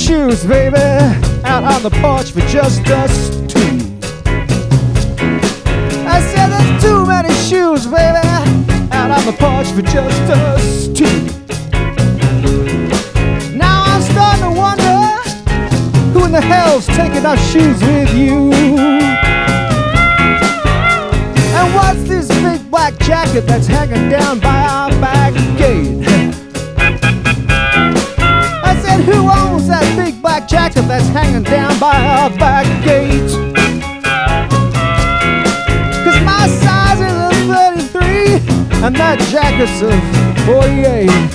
shoes, baby, out on the porch for just us two. I said there's too many shoes, baby, out on the porch for just us two. Now I'm starting to wonder, who in the hell's taking our shoes with you? And what's this big black jacket that's hanging down by our back gate? I said, who owns that big black jacket that's hanging down by our back gate? Cause my size is a 33 and that jacket's a 48.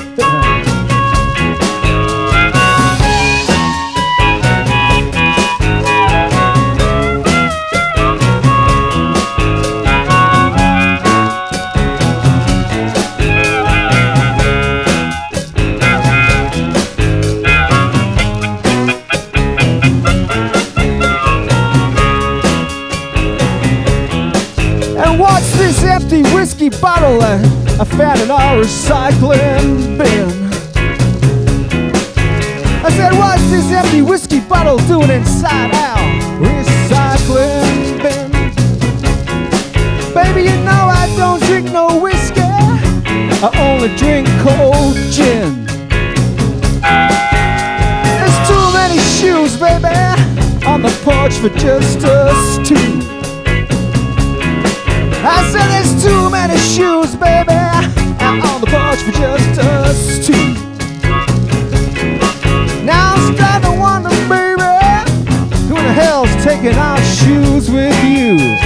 And what's this empty whiskey bottle that I found in our recycling bin? I said, what's this empty whiskey bottle doing inside our recycling bin? Baby, you know I don't drink no whiskey, I only drink cold gin. There's too many shoes, baby, on the porch for just us two. I said there's too many shoes, baby, out on the porch for just us two. Now I'm starting to wonder, baby, who the hell's taking our shoes with you?